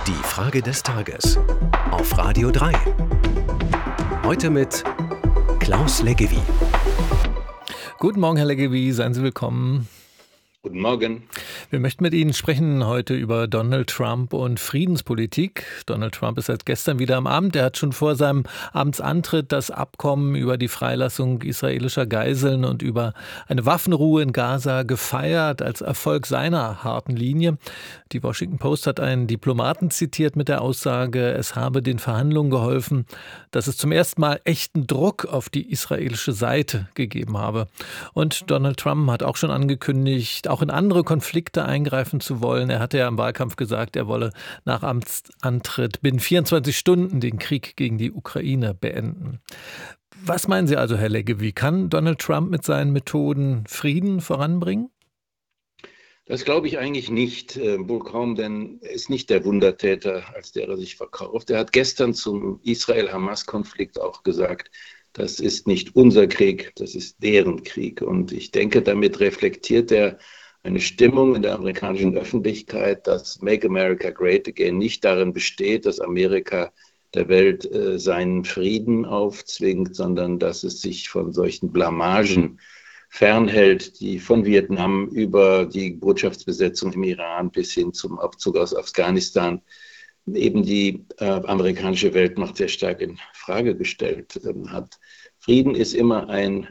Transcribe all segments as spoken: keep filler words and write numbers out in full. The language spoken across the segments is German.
Die Frage des Tages auf Radio drei. Heute mit Klaus Leggevi. Guten Morgen, Herr Leggevi, seien Sie willkommen. Guten Morgen. Wir möchten mit Ihnen sprechen heute über Donald Trump und Friedenspolitik. Donald Trump ist seit gestern wieder am Amt. Er hat schon vor seinem Amtsantritt das Abkommen über die Freilassung israelischer Geiseln und über eine Waffenruhe in Gaza gefeiert als Erfolg seiner harten Linie. Die Washington Post hat einen Diplomaten zitiert mit der Aussage, es habe den Verhandlungen geholfen, dass es zum ersten Mal echten Druck auf die israelische Seite gegeben habe. Und Donald Trump hat auch schon angekündigt, auch in andere Konflikte eingreifen zu wollen. Er hatte ja im Wahlkampf gesagt, er wolle nach Amtsantritt binnen vierundzwanzig Stunden den Krieg gegen die Ukraine beenden. Was meinen Sie also, Herr Leggevi? Kann Donald Trump mit seinen Methoden Frieden voranbringen? Das glaube ich eigentlich nicht, äh, wohl kaum, denn er ist nicht der Wundertäter, als der er sich verkauft. Er hat gestern zum Israel-Hamas-Konflikt auch gesagt, das ist nicht unser Krieg, das ist deren Krieg. Und ich denke, damit reflektiert er eine Stimmung in der amerikanischen Öffentlichkeit, dass Make America Great Again nicht darin besteht, dass Amerika der Welt äh, seinen Frieden aufzwingt, sondern dass es sich von solchen Blamagen fernhält, die von Vietnam über die Botschaftsbesetzung im Iran bis hin zum Abzug aus Afghanistan eben die äh, amerikanische Weltmacht sehr stark in Frage gestellt ähm, hat. Frieden ist immer ein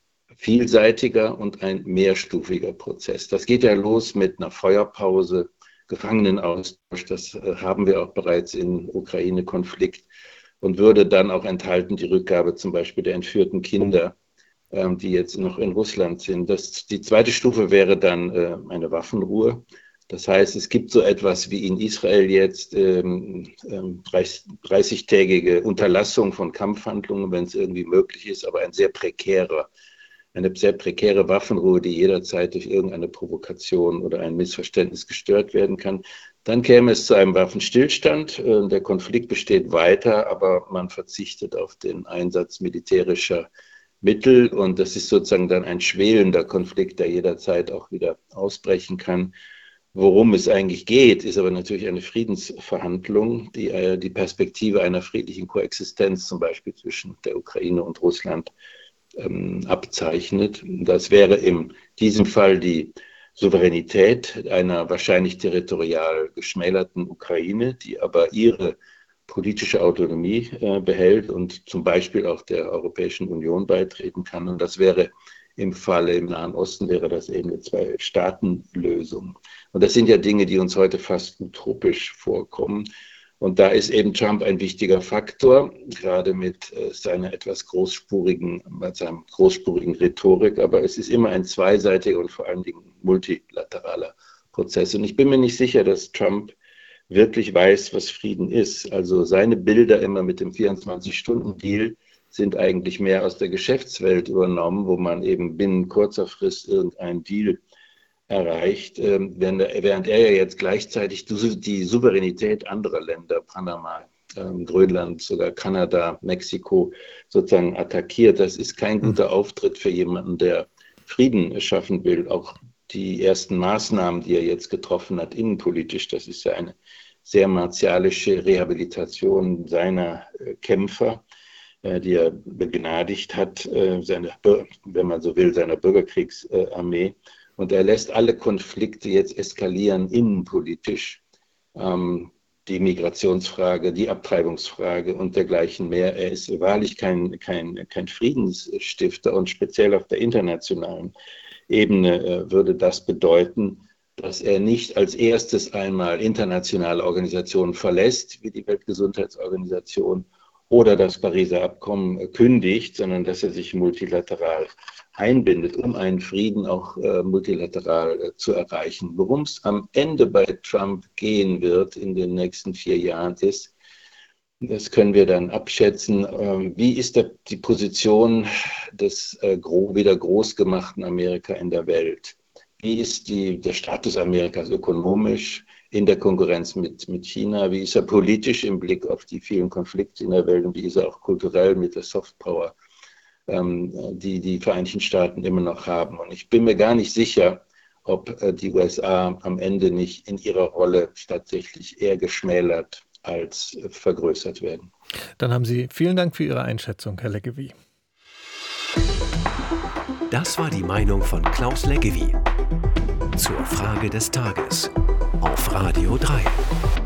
vielseitiger und ein mehrstufiger Prozess. Das geht ja los mit einer Feuerpause, Gefangenenaustausch, das äh, haben wir auch bereits im Ukraine-Konflikt und würde dann auch enthalten die Rückgabe zum Beispiel der entführten Kinder, ähm, die jetzt noch in Russland sind. Das, die zweite Stufe wäre dann äh, eine Waffenruhe. Das heißt, es gibt so etwas wie in Israel jetzt ähm, ähm, dreißigtägige Unterlassung von Kampfhandlungen, wenn es irgendwie möglich ist, aber ein sehr prekärer, eine sehr prekäre Waffenruhe, die jederzeit durch irgendeine Provokation oder ein Missverständnis gestört werden kann. Dann käme es zu einem Waffenstillstand. Äh, der Konflikt besteht weiter, aber man verzichtet auf den Einsatz militärischer Mittel und das ist sozusagen dann ein schwelender Konflikt, der jederzeit auch wieder ausbrechen kann. Worum es eigentlich geht, ist aber natürlich eine Friedensverhandlung, die äh, die Perspektive einer friedlichen Koexistenz zum Beispiel zwischen der Ukraine und Russland ähm, abzeichnet. Das wäre in diesem Fall die Souveränität einer wahrscheinlich territorial geschmälerten Ukraine, die aber ihre politische Autonomie äh, behält und zum Beispiel auch der Europäischen Union beitreten kann. Und das wäre im Falle im Nahen Osten wäre das eben eine Zwei-Staaten-Lösung. Und das sind ja Dinge, die uns heute fast utopisch vorkommen. Und da ist eben Trump ein wichtiger Faktor, gerade mit äh, seiner etwas großspurigen, mit seinem großspurigen Rhetorik. Aber es ist immer ein zweiseitiger und vor allen Dingen multilateraler Prozess. Und ich bin mir nicht sicher, dass Trump wirklich weiß, was Frieden ist. Also seine Bilder immer mit dem vierundzwanzig-Stunden-Deal sind eigentlich mehr aus der Geschäftswelt übernommen, wo man eben binnen kurzer Frist irgendeinen Deal erreicht, während er ja jetzt gleichzeitig die Souveränität anderer Länder, Panama, Grönland, sogar Kanada, Mexiko, sozusagen attackiert. Das ist kein guter Auftritt für jemanden, der Frieden schaffen will. Auch die ersten Maßnahmen, die er jetzt getroffen hat, innenpolitisch, das ist ja eine sehr martialische Rehabilitation seiner Kämpfer, die er begnadigt hat, seine, wenn man so will, seiner Bürgerkriegsarmee. Und er lässt alle Konflikte jetzt eskalieren innenpolitisch. Die Migrationsfrage, die Abtreibungsfrage und dergleichen mehr. Er ist wahrlich kein, kein, kein Friedensstifter und speziell auf der internationalen Ebene würde das bedeuten, dass er nicht als erstes einmal internationale Organisationen verlässt, wie die Weltgesundheitsorganisation oder das Pariser Abkommen kündigt, sondern dass er sich multilateral einbindet, um einen Frieden auch äh, multilateral äh, zu erreichen. Worum es am Ende bei Trump gehen wird in den nächsten vier Jahren ist, das können wir dann abschätzen, äh, wie ist da die Position des äh, gro- wieder großgemachten Amerika in der Welt? Wie ist die, der Status Amerikas ökonomisch in der Konkurrenz mit, mit China? Wie ist er politisch im Blick auf die vielen Konflikte in der Welt? Und wie ist er auch kulturell mit der Softpower, ähm, die die Vereinigten Staaten immer noch haben? Und ich bin mir gar nicht sicher, ob äh, die U S A am Ende nicht in ihrer Rolle tatsächlich eher geschmälert als äh, vergrößert werden. Dann haben Sie vielen Dank für Ihre Einschätzung, Herr Leggevi. Das war die Meinung von Klaus Leggevi zur Frage des Tages auf Radio drei.